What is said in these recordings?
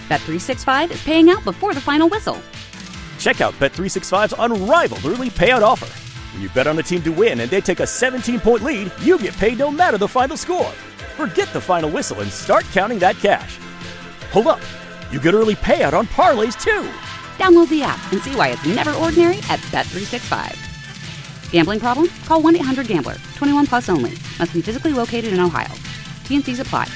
Bet365 is paying out before the final whistle. Check out Bet365's unrivaled early payout offer. When you bet on a team to win and they take a 17-point lead, you get paid no matter the final score. Forget the final whistle and start counting that cash. Hold up. You get early payout on parlays, too. Download the app and see why it's never ordinary at Bet365. Gambling problem? Call 1-800-GAMBLER. 21 plus only. Must be physically located in Ohio. T&Cs apply.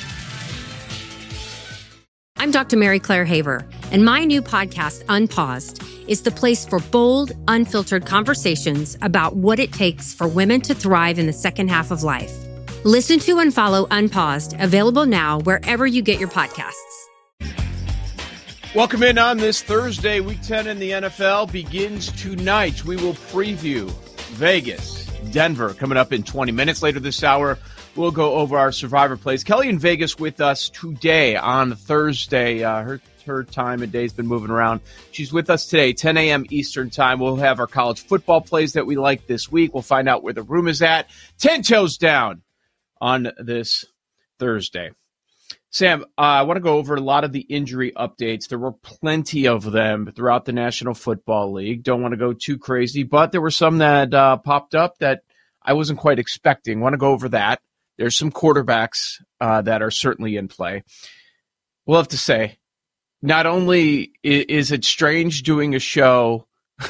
I'm Dr. Mary Claire Haver, and my new podcast, Unpaused, is the place for bold, unfiltered conversations about what it takes for women to thrive in the second half of life. Listen to and follow Unpaused, available now wherever you get your podcasts. Welcome in on this Thursday. Week 10 in the NFL begins tonight. We will preview Vegas, Denver, coming up in 20 minutes. Later this hour, we'll go over our Survivor plays. Kelly in Vegas with us today on Thursday. Her time and day has been moving around. She's with us today, 10 a.m. Eastern time. We'll have our college football plays that we like this week. We'll find out where the room is at. 10 toes down on this Thursday. Sam, I want to go over a lot of the injury updates. There were plenty of them throughout the National Football League. Don't want to go too crazy, but there were some that popped up that I wasn't quite expecting. Want to go over that. There's some quarterbacks that are certainly in play. We'll have to say, not only is it strange doing a show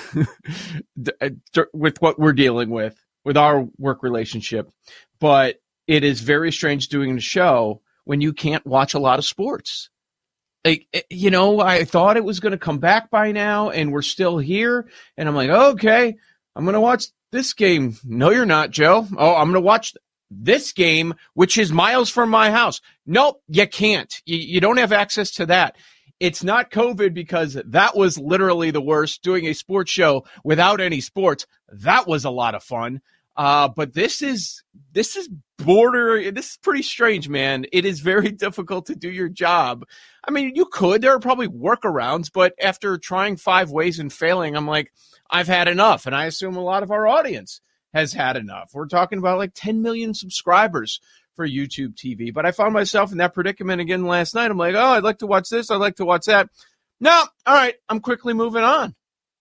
with what we're dealing with our work relationship, but it is very strange doing a show when you can't watch a lot of sports. Like, I thought it was going to come back by now, and we're still here. And I'm like, okay, I'm going to watch this game. No, you're not, Joe. Oh, I'm going to watch this game, which is miles from my house. Nope, you can't. You don't have access to that. It's not COVID, because that was literally the worst. Doing a sports show without any sports, that was a lot of fun. But this is pretty strange, man. It is very difficult to do your job. I mean, there are probably workarounds, but after trying 5 ways and failing, I'm like, I've had enough. And I assume a lot of our audience has had enough. We're talking about like 10 million subscribers for YouTube TV. But I found myself in that predicament again last night. I'm like, oh, I'd like to watch this. I'd like to watch that. No, all right, I'm quickly moving on.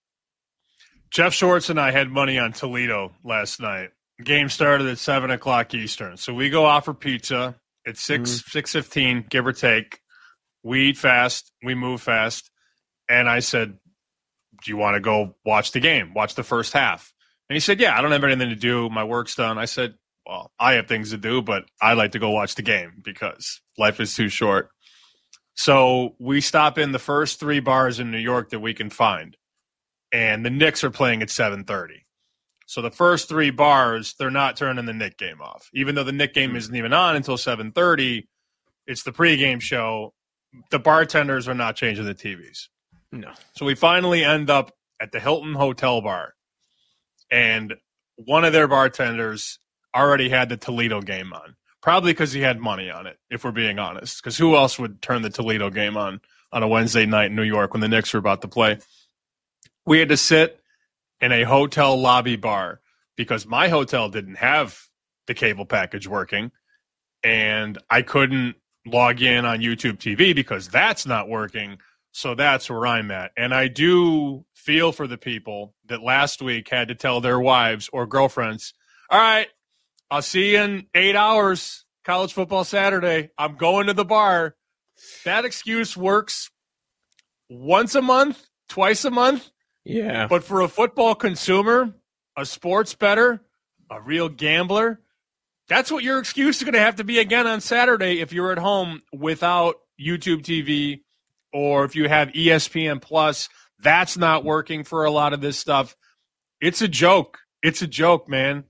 Jeff Schwartz and I had money on Toledo last night. Game started at 7 o'clock Eastern. So we go offer pizza at 6:15, give or take. We eat fast. We move fast. And I said, do you want to go watch the game, watch the first half? And he said, yeah, I don't have anything to do. My work's done. I said, well, I have things to do, but I like to go watch the game because life is too short. So we stop in the first 3 bars in New York that we can find. And the Knicks are playing at 7:30. So the first 3 bars, they're not turning the Knick game off. Even though the Knick game isn't even on until 7:30, it's the pregame show. The bartenders are not changing the TVs. No. So we finally end up at the Hilton Hotel Bar. And one of their bartenders already had the Toledo game on. Probably because he had money on it, if we're being honest. Because who else would turn the Toledo game on a Wednesday night in New York when the Knicks were about to play? We had to sit in a hotel lobby bar because my hotel didn't have the cable package working, and I couldn't log in on YouTube TV because that's not working. So that's where I'm at. And I do feel for the people that last week had to tell their wives or girlfriends, all right, I'll see you in 8 hours, college football Saturday. I'm going to the bar. That excuse works once a month, twice a month. Yeah. But for a football consumer, a sports bettor, a real gambler, that's what your excuse is going to have to be again on Saturday if you're at home without YouTube TV or if you have ESPN Plus. That's not working for a lot of this stuff. It's a joke. It's a joke, man.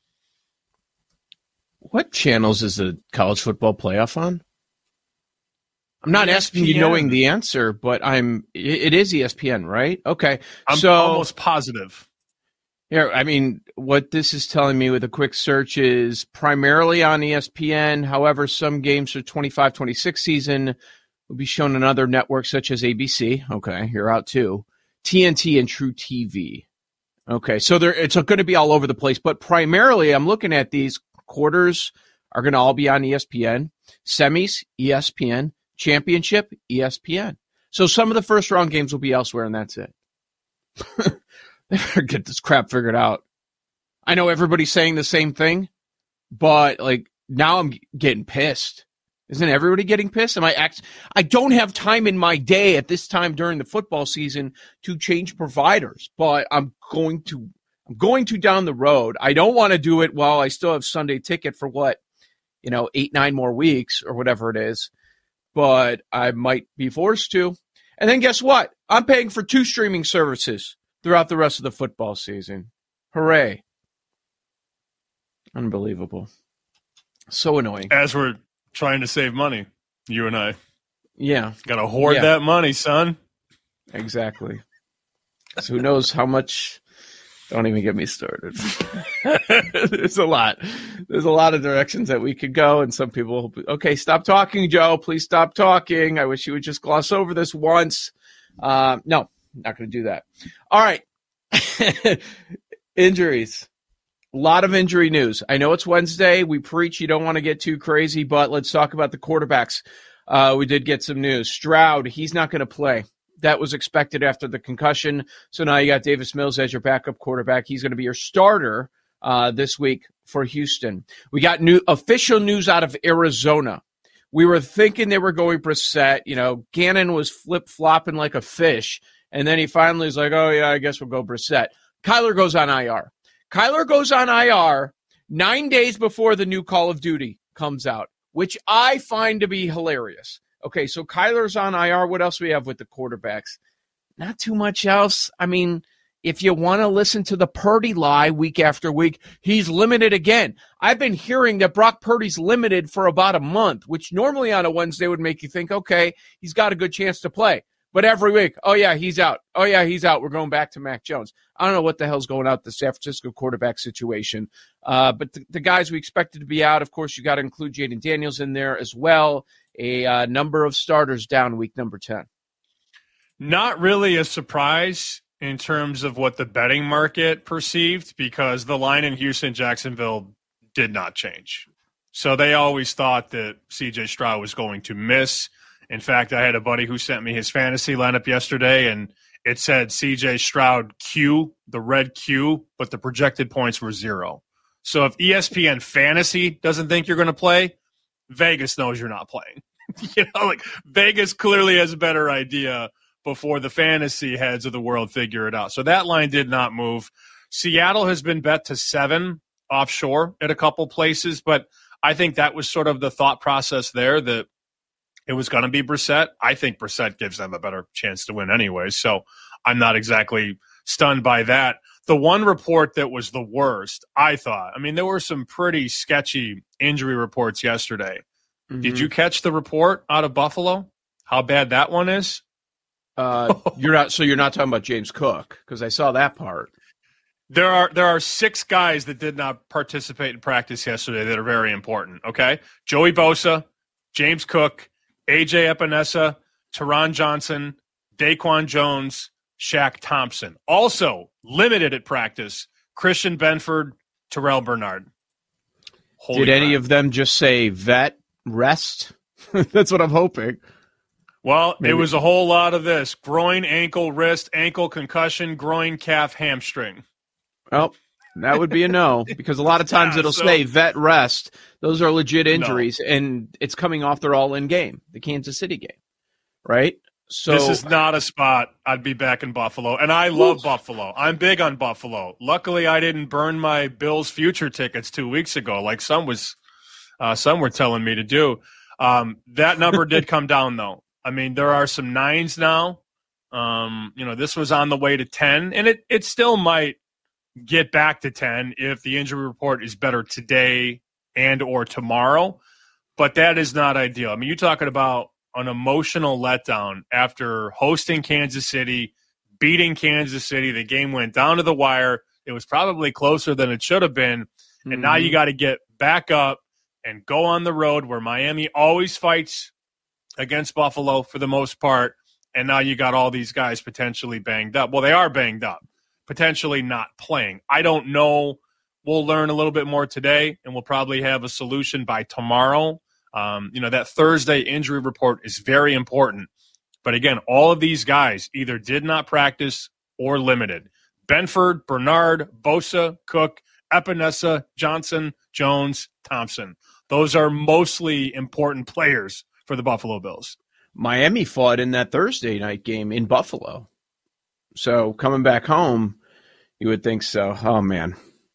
What channels is the college football playoff on? I'm not ESPN. asking you knowing the answer, but it is ESPN, right? Okay. I'm so, almost positive. Yeah, I mean, what this is telling me with a quick search is primarily on ESPN. However, some games for 25-26 season will be shown on other networks such as ABC. Okay, you're out too. TNT and True TV. Okay, so it's going to be all over the place, but primarily I'm looking at these quarters are going to all be on ESPN. Semis, ESPN. Championship, ESPN. So some of the first round games will be elsewhere, and that's it. They better get this crap figured out. I know everybody's saying the same thing, but like now I'm getting pissed. Isn't everybody getting pissed? I don't have time in my day at this time during the football season to change providers, but I'm going to down the road. I don't want to do it while I still have Sunday Ticket for 8-9 more weeks or whatever it is, but I might be forced to. And then guess what? I'm paying for 2 streaming services throughout the rest of the football season. Hooray. Unbelievable. So annoying. As we're trying to save money, you and I. Yeah. Got to hoard that money, son. Exactly. So who knows how much. Don't even get me started. There's a lot. There's a lot of directions that we could go, and some people will be, okay, stop talking, Joe. Please stop talking. I wish you would just gloss over this once. No, not going to do that. All right. Injuries. A lot of injury news. I know it's Wednesday. We preach you don't want to get too crazy, but let's talk about the quarterbacks. We did get some news. Stroud, he's not going to play. That was expected after the concussion. So now you got Davis Mills as your backup quarterback. He's going to be your starter this week for Houston. We got official news out of Arizona. We were thinking they were going Brissett. Gannon was flip-flopping like a fish, and then he finally was like, oh, yeah, I guess we'll go Brissett. Kyler goes on IR. Kyler goes on IR 9 days before the new Call of Duty comes out, which I find to be hilarious. Okay, so Kyler's on IR. What else do we have with the quarterbacks? Not too much else. I mean, if you want to listen to the Purdy lie week after week, he's limited again. I've been hearing that Brock Purdy's limited for about a month, which normally on a Wednesday would make you think, okay, he's got a good chance to play. But every week, oh, yeah, he's out. Oh, yeah, he's out. We're going back to Mac Jones. I don't know what the hell's going on with the San Francisco quarterback situation. But the guys we expected to be out, of course, you got to include Jaden Daniels in there as well. A number of starters down week number 10. Not really a surprise in terms of what the betting market perceived, because the line in Houston-Jacksonville did not change. So they always thought that C.J. Stroud was going to miss. In fact, I had a buddy who sent me his fantasy lineup yesterday, and it said C.J. Stroud Q, the red Q, but the projected points were 0. So if ESPN Fantasy doesn't think you're going to play, Vegas knows you're not playing. Vegas clearly has a better idea before the fantasy heads of the world figure it out. So that line did not move. Seattle has been bet to 7 offshore at a couple places, but I think that was sort of the thought process there, that it was going to be Brissett. I think Brissett gives them a better chance to win anyway, so I'm not exactly stunned by that. The one report that was the worst, I thought, there were some pretty sketchy injury reports yesterday. Mm-hmm. Did you catch the report out of Buffalo? How bad that one is? You're not talking about James Cook, because I saw that part. There are 6 guys that did not participate in practice yesterday that are very important, okay? Joey Bosa, James Cook, A.J. Epinesa, Teron Johnson, Daquan Jones, Shaq Thompson. Also limited at practice, Christian Benford, Terrell Bernard. Did any of them just say vet, rest? That's what I'm hoping. Well, maybe. It was a whole lot of this. Groin, ankle, wrist, ankle, concussion, groin, calf, hamstring. Well, that would be a no, because a lot of times it'll say vet, rest. Those are legit injuries, and it's coming off their all-in game, the Kansas City game, right? So this is not a spot I'd be back in Buffalo, and I love Buffalo. I'm big on Buffalo. Luckily, I didn't burn my Bills future tickets 2 weeks ago, like some were telling me to do. That number did come down, though. There are some 9s now. This was on the way to 10, and it still might get back to 10 if the injury report is better today and or tomorrow, but that is not ideal. You're talking about an emotional letdown after hosting Kansas City, beating Kansas City. The game went down to the wire. It was probably closer than it should have been, and now you got to get back up and go on the road where Miami always fights against Buffalo for the most part, and now you got all these guys potentially banged up. Well, they are banged up, potentially not playing. I don't know. We'll learn a little bit more today, and we'll probably have a solution by tomorrow. That Thursday injury report is very important, But again, all of these guys either did not practice or limited. Benford, Bernard, Bosa, Cook, Epinesa, Johnson, Jones, Thompson. Those are mostly important players for the Buffalo Bills. Miami fought in that Thursday night game in Buffalo. So coming back home, you would think so. Oh, man.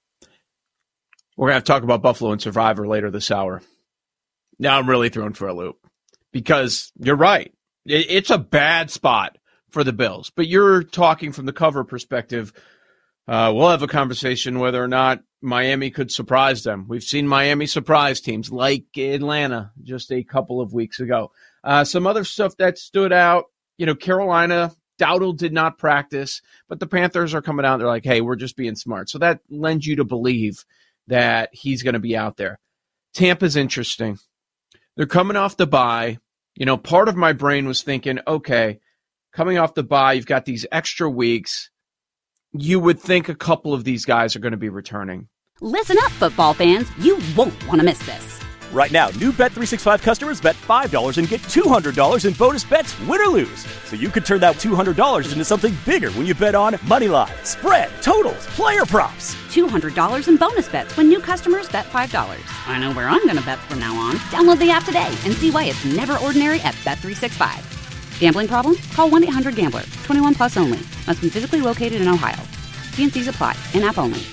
We're going to have to talk about Buffalo and Survivor later this hour. Now I'm really thrown for a loop because you're right. It's a bad spot for the Bills, but you're talking from the cover perspective. We'll have a conversation whether or not Miami could surprise them. We've seen Miami surprise teams like Atlanta just a couple of weeks ago. Some other stuff that stood out, Carolina, Dowdle did not practice, but the Panthers are coming out. They're like, hey, we're just being smart. So that lends you to believe that he's going to be out there. Tampa's interesting. They're coming off the bye. Part of my brain was thinking, okay, coming off the bye, you've got these extra weeks. You would think a couple of these guys are going to be returning. Listen up, football fans. You won't want to miss this. Right now, new Bet365 customers bet $5 and get $200 in bonus bets, win or lose. So you could turn that $200 into something bigger when you bet on money line, spread, totals, player props. $200 in bonus bets when new customers bet $5. I know where I'm going to bet from now on. Download the app today and see why it's never ordinary at Bet365. Gambling problem? Call 1-800-GAMBLER. 21 plus only. Must be physically located in Ohio. T&Cs apply. In-app only.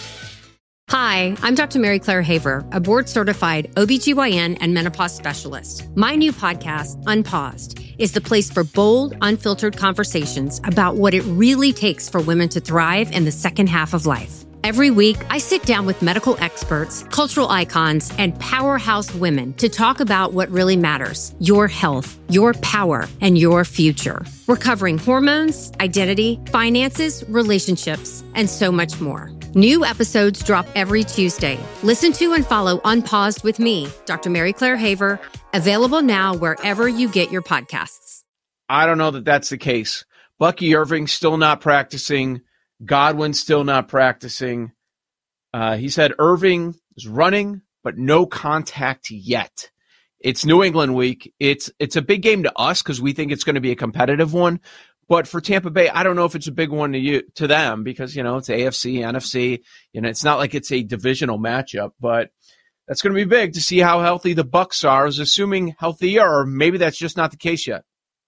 Hi, I'm Dr. Mary Claire Haver, a board-certified OBGYN and menopause specialist. My new podcast, Unpaused, is the place for bold, unfiltered conversations about what it really takes for women to thrive in the second half of life. Every week, I sit down with medical experts, cultural icons, and powerhouse women to talk about what really matters: your health, your power, and your future. We're covering hormones, identity, finances, relationships, and so much more. New episodes drop every Tuesday. Listen to and follow Unpaused with me, Dr. Mary Claire Haver, available now wherever you get your podcasts. I don't know that that's the case. Bucky Irving still not practicing. Godwin still not practicing. He said Irving is running, but no contact yet. It's New England week. It's a big game to us because we think it's going to be a competitive one. But for Tampa Bay, I don't know if it's a big one to them because, it's AFC, NFC. It's not like it's a divisional matchup, but that's going to be big to see how healthy the Bucs are. I was assuming healthier, or maybe that's just not the case yet.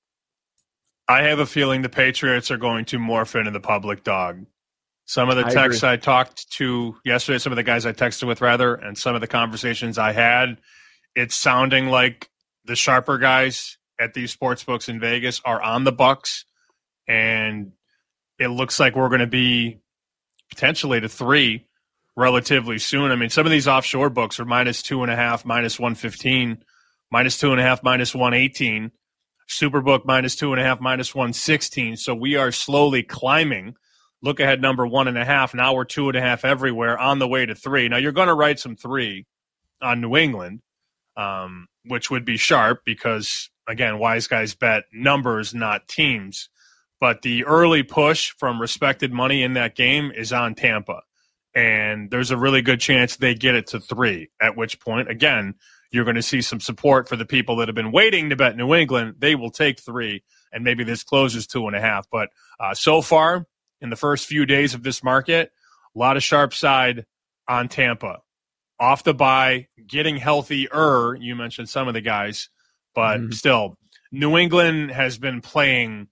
I have a feeling the Patriots are going to morph into the public dog. Some of the texts I talked to yesterday, some of the guys I texted with, rather, and some of the conversations I had, it's sounding like the sharper guys at these sports books in Vegas are on the Bucs. And it looks like we're going to be potentially to 3 relatively soon. I mean, some of these offshore books are -2.5, -115, -2.5, -118. Superbook -2.5, -116. So we are slowly climbing. Look ahead number 1.5. Now we're 2.5 everywhere on the way to 3. Now you're going to write some 3 on New England, which would be sharp because, again, wise guys bet numbers, not teams. But the early push from respected money in that game is on Tampa. And there's a really good chance they get it to 3, at which point, again, you're going to see some support for the people that have been waiting to bet New England. They will take 3, and maybe this closes 2.5. But so far, in the first few days of this market, a lot of sharp side on Tampa. Off the bye, getting healthier. You mentioned some of the guys. But still, New England has been playing,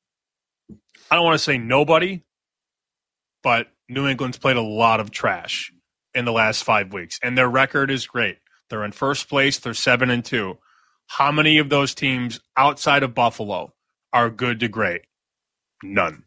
I don't want to say nobody, but New England's played a lot of trash in the last 5 weeks, and their record is great. They're in first place. They're 7-2. How many of those teams outside of Buffalo are good to great? None.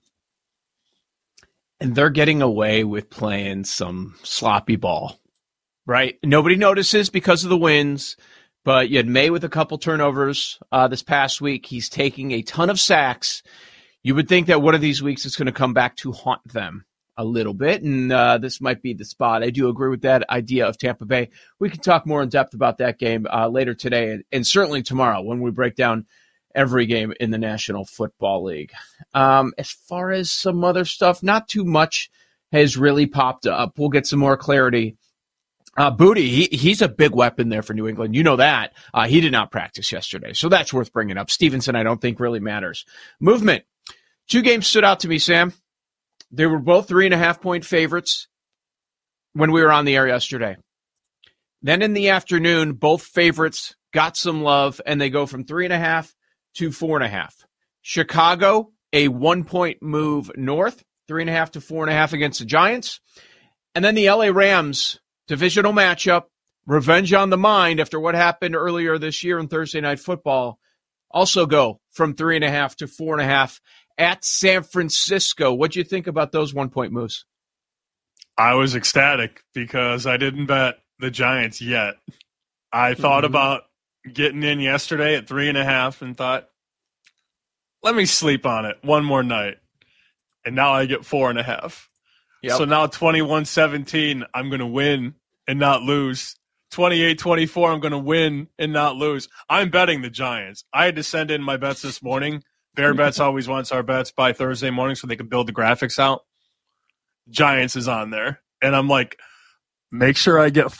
And they're getting away with playing some sloppy ball, right? Nobody notices because of the wins, but you had May with a couple turnovers this past week. He's taking a ton of sacks. You would think that one of these weeks is going to come back to haunt them a little bit, and this might be the spot. I do agree with that idea of Tampa Bay. We can talk more in depth about that game later today and certainly tomorrow when we break down every game in the National Football League. As far as some other stuff, not too much has really popped up. We'll get some more clarity Booty, he's a big weapon there for New England. You know that. He did not practice yesterday, so that's worth bringing up. Stevenson, I don't think really matters. Movement. 2 games stood out to me, Sam. They were both 3.5-point favorites when we were on the air yesterday. Then in the afternoon, both favorites got some love, and they go from 3.5 to 4.5. Chicago, a 1-point move north, 3.5 to 4.5 against the Giants. And then the LA Rams, divisional matchup, revenge on the mind after what happened earlier this year in Thursday Night Football, also go from 3.5 to 4.5 at San Francisco. What'd you think about those 1-point moves? I was ecstatic because I didn't bet the Giants yet. I thought about getting in yesterday at 3.5 and thought, let me sleep on it one more night. And now I get 4.5. Yep. So now 21-17, I'm going to win and not lose. 28-24, I'm going to win and not lose. I'm betting the Giants. I had to send in my bets this morning. Bear Bets always wants our bets by Thursday morning so they can build the graphics out. Giants is on there. And I'm like, make sure I get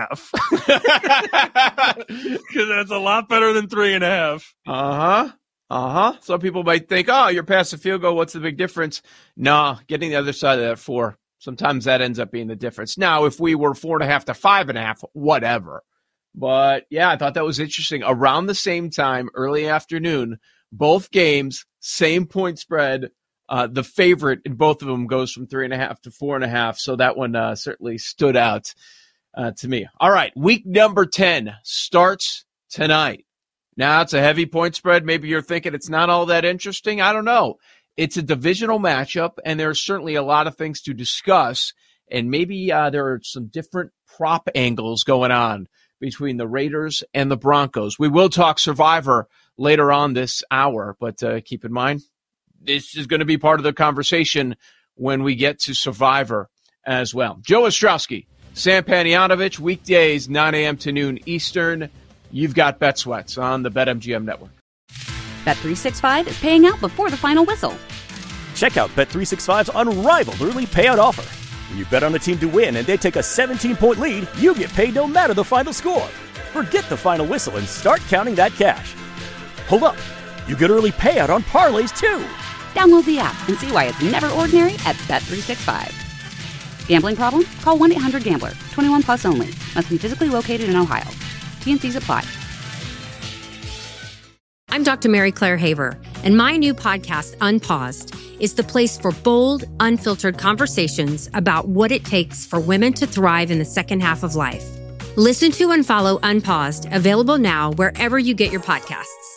4.5. Because that's a lot better than 3.5. Some people might think, oh, you're past the field goal. What's the big difference? No, getting the other side of that 4. Sometimes that ends up being the difference. Now, if we were 4.5 to 5.5, whatever. But, yeah, I thought that was interesting. Around the same time, early afternoon, both games, same point spread. The favorite in both of them goes from 3.5 to 4.5. So that one certainly stood out to me. All right, week number 10 starts tonight. Now, it's a heavy point spread. Maybe you're thinking it's not all that interesting. I don't know. It's a divisional matchup, and there's certainly a lot of things to discuss. And maybe there are some different prop angles going on between the Raiders and the Broncos. We will talk Survivor later on this hour, but keep in mind, this is going to be part of the conversation when we get to Survivor as well. Joe Ostrowski, Sam Panayotovich, weekdays, 9 a.m. to noon Eastern. You've got Bet Sweats on the BetMGM network. Bet365 is paying out before the final whistle. Check out Bet365's unrivaled early payout offer. When you bet on a team to win and they take a 17-point lead, you get paid no matter the final score. Forget the final whistle and start counting that cash. Hold up. You get early payout on parlays, too. Download the app and see why it's never ordinary at Bet365. Gambling problem? Call 1-800-GAMBLER. 21 plus only. Must be physically located in Ohio. T&Cs apply. I'm Dr. Mary Claire Haver, and my new podcast, Unpaused, is the place for bold, unfiltered conversations about what it takes for women to thrive in the second half of life. Listen to and follow Unpaused, available now wherever you get your podcasts.